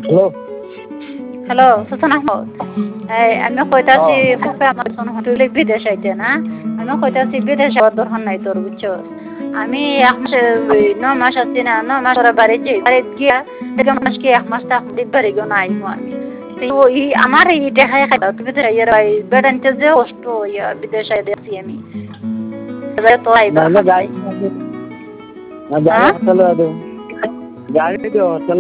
Hello. Hello, Sujan Ahmad. আমি কইতাছি ফুফে আমার শোন হটুলে বিদেশ আইতে না। আমি কইতাছি বিদেশ যাওয়ার দরকার নাই তোর বুঝছো। আমি এক মাস 9 মাস আছি না 9 মাস ওরা বাড়ি যাই বাড়ি গিয়া থেকে মাস কি 1 মাস তা বাড়ি গো নাই আমি। তো আমার এই দেখায় খাইতা তুমি তো ইয়ার বেড়াইতে যে কষ্ট ইয়া বিদেশ আই দেখছি আমি। তো আইবা না গাড়ি না গাড়ি হ্যাঁ চলে দাও গাড়ি তো